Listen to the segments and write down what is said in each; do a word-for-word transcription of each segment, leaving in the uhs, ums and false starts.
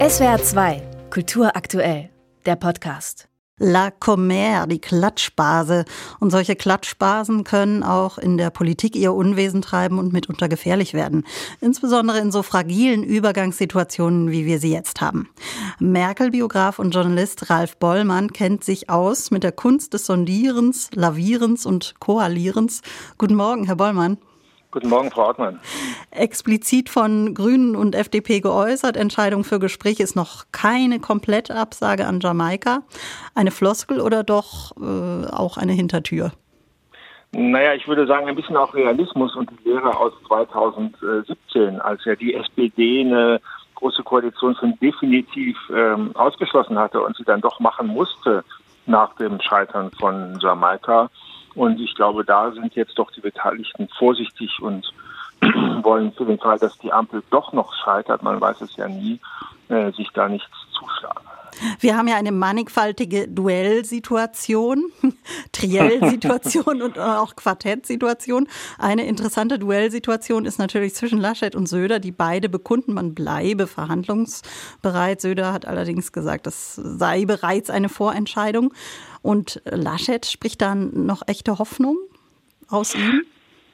S W R zwei, Kultur aktuell, der Podcast. La Commère, die Klatschbase. Und solche Klatschbasen können auch in der Politik ihr Unwesen treiben und mitunter gefährlich werden. Insbesondere in so fragilen Übergangssituationen, wie wir sie jetzt haben. Merkel-Biograf und Journalist Ralf Bollmann kennt sich aus mit der Kunst des Sondierens, Lavierens und Koalierens. Guten Morgen, Herr Bollmann. Guten Morgen, Frau Ortmann. Explizit von Grünen und F D P geäußert, Entscheidung für Gespräche ist noch keine komplette Absage an Jamaika. Eine Floskel oder doch äh, auch eine Hintertür? Naja, ich würde sagen, ein bisschen auch Realismus und die Lehre aus zweitausendsiebzehn, als ja die S P D eine große Koalition schon definitiv ähm, ausgeschlossen hatte und sie dann doch machen musste nach dem Scheitern von Jamaika. Und ich glaube, da sind jetzt doch die Beteiligten vorsichtig und wollen für den Fall, dass die Ampel doch noch scheitert, man weiß es ja nie, äh, sich da nichts zuschlagen. Wir haben ja eine mannigfaltige Duellsituation, Triell-Situation und auch Quartettsituation. Eine interessante Duellsituation ist natürlich zwischen Laschet und Söder, die beide bekunden, man bleibe verhandlungsbereit. Söder hat allerdings gesagt, das sei bereits eine Vorentscheidung. Und Laschet, spricht dann noch echte Hoffnung aus ihm?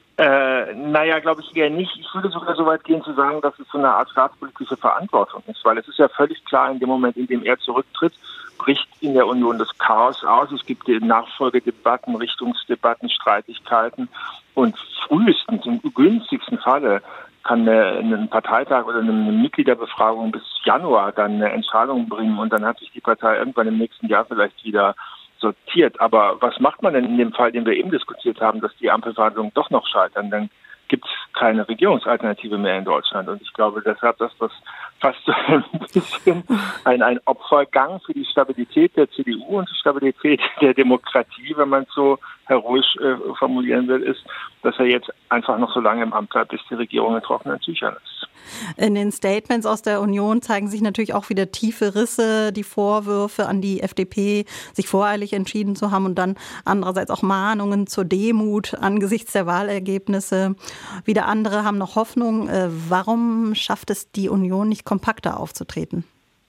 Äh, naja, glaube ich eher nicht. Ich würde sogar so weit gehen zu sagen, dass es so eine Art staatspolitische Verantwortung ist, weil es ist ja völlig klar, in dem Moment, in dem er zurücktritt, bricht in der Union das Chaos aus. Es gibt Nachfolgedebatten, Richtungsdebatten, Streitigkeiten und frühestens, im günstigsten Falle, kann ein Parteitag oder eine Mitgliederbefragung bis Januar dann eine Entscheidung bringen und dann hat sich die Partei irgendwann im nächsten Jahr vielleicht wieder sortiert. Aber was macht man denn in dem Fall, den wir eben diskutiert haben, dass die Ampelverhandlungen doch noch scheitern? Dann gibt es keine Regierungsalternative mehr in Deutschland. Und ich glaube deshalb, dass das fast so ein bisschen ein, ein Opfergang für die Stabilität der C D U und die Stabilität der Demokratie, wenn man es so heroisch äh, formulieren will, ist, dass er jetzt einfach noch so lange im Amt bleibt, bis die Regierung in trockenen Tüchern ist. In den Statements aus der Union zeigen sich natürlich auch wieder tiefe Risse, die Vorwürfe an die F D P, sich voreilig entschieden zu haben und dann andererseits auch Mahnungen zur Demut angesichts der Wahlergebnisse. Wieder andere haben noch Hoffnung. Warum schafft es die Union nicht kompakter aufzutreten?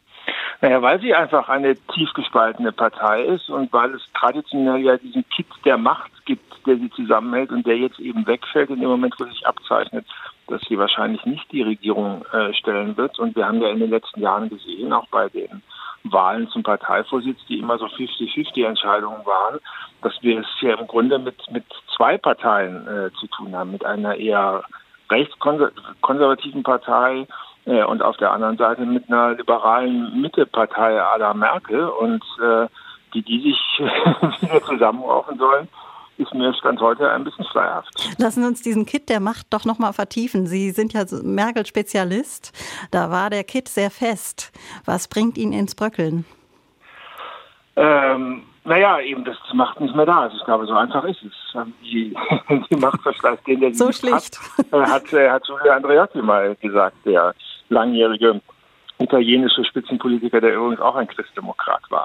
Naja, weil sie einfach eine tief gespaltene Partei ist und weil es traditionell ja diesen Kitt der Macht gibt, der sie zusammenhält und der jetzt eben wegfällt in dem Moment, wo sich abzeichnet, dass sie wahrscheinlich nicht die Regierung äh, stellen wird. Und wir haben ja in den letzten Jahren gesehen, auch bei den Wahlen zum Parteivorsitz, die immer so fünfzig fünfzig Entscheidungen waren, dass wir es ja im Grunde mit, mit zwei Parteien äh, zu tun haben, mit einer eher rechtskonservativen Partei äh, und auf der anderen Seite mit einer liberalen Mittepartei à la Merkel und äh, die, die sich wieder zusammenraufen sollen, ist mir Stand heute ein bisschen schleierhaft. Lassen Sie uns diesen Kitt der Macht doch noch mal vertiefen. Sie sind ja Merkel-Spezialist. Da war der Kitt sehr fest. Was bringt ihn ins Bröckeln? Ähm, naja, eben, dass die Macht nicht mehr da ist. Ich glaube, so einfach ist es. Die, die Machtverschleiß, den der so schlicht. hat, hat, hat Giulio Andreotti mal gesagt, der langjährige italienische Spitzenpolitiker, der übrigens auch ein Christdemokrat war.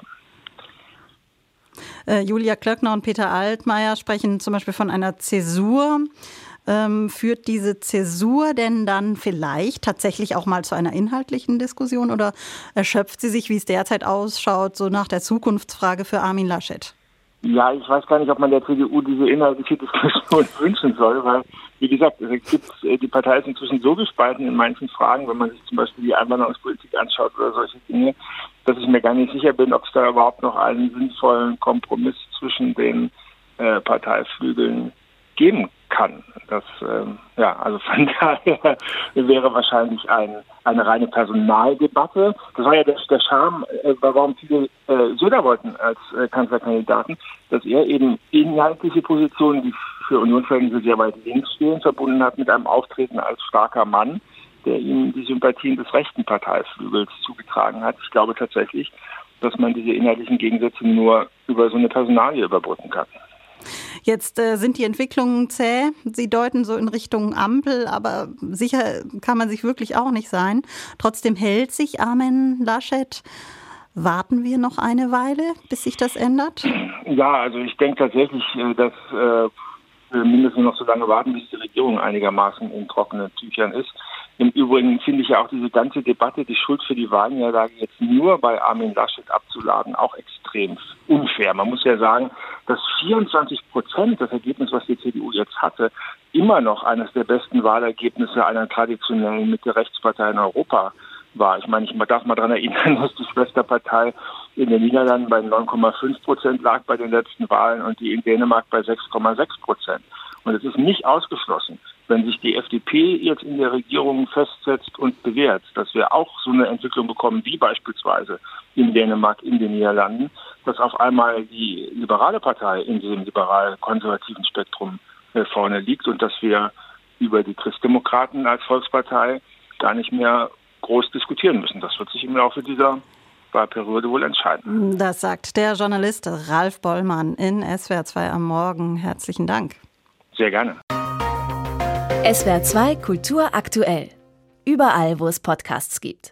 Äh, Julia Klöckner und Peter Altmaier sprechen zum Beispiel von einer Zäsur. Ähm, führt diese Zäsur denn dann vielleicht tatsächlich auch mal zu einer inhaltlichen Diskussion oder erschöpft sie sich, wie es derzeit ausschaut, so nach der Zukunftsfrage für Armin Laschet? Ja, ich weiß gar nicht, ob man der C D U diese inhaltliche Diskussion wünschen soll, weil, wie gesagt, es gibt, die Partei ist inzwischen so gespalten in manchen Fragen, wenn man sich zum Beispiel die Einwanderungspolitik anschaut oder solche Dinge, dass ich mir gar nicht sicher bin, ob es da überhaupt noch einen sinnvollen Kompromiss zwischen den äh, Parteiflügeln geben kann. Das, ähm, ja, also von daher wäre wahrscheinlich ein, eine reine Personaldebatte. Das war ja der, der Charme, äh, warum viele äh, Söder wollten als äh, Kanzlerkandidaten, dass er eben inhaltliche Positionen, die für Unionsverhältnisse sehr weit links stehen, verbunden hat mit einem Auftreten als starker Mann, der ihm die Sympathien des rechten Parteiflügels zugetragen hat. Ich glaube tatsächlich, dass man diese inhaltlichen Gegensätze nur über so eine Personalie überbrücken kann. Jetzt äh, sind die Entwicklungen zäh. Sie deuten so in Richtung Ampel, aber sicher kann man sich wirklich auch nicht sein. Trotzdem hält sich Armin Laschet. Warten wir noch eine Weile, bis sich das ändert? Ja, also ich denke tatsächlich, dass äh, wir mindestens noch so lange warten, bis die Regierung einigermaßen in trockenen Tüchern ist. Im Übrigen finde ich ja auch diese ganze Debatte, die Schuld für die Wahlniederlage jetzt nur bei Armin Laschet abzuladen, auch extrem unfair. Man muss ja sagen, dass vierundzwanzig Prozent, das Ergebnis, was die C D U jetzt hatte, immer noch eines der besten Wahlergebnisse einer traditionellen Mitte-Rechts-Partei in Europa war. Ich meine, ich darf mal daran erinnern, dass die Schwesterpartei in den Niederlanden bei neun Komma fünf Prozent lag bei den letzten Wahlen und die in Dänemark bei sechs Komma sechs Prozent. Und es ist nicht ausgeschlossen, wenn sich die F D P jetzt in der Regierung festsetzt und bewährt, dass wir auch so eine Entwicklung bekommen, wie beispielsweise in Dänemark, in den Niederlanden, dass auf einmal die liberale Partei in diesem liberal-konservativen Spektrum vorne liegt und dass wir über die Christdemokraten als Volkspartei gar nicht mehr groß diskutieren müssen. Das wird sich im Laufe dieser Wahlperiode wohl entscheiden. Das sagt der Journalist Ralf Bollmann in S W R zwei am Morgen. Herzlichen Dank. Sehr gerne. S W R zwei Kultur aktuell. Überall, wo es Podcasts gibt.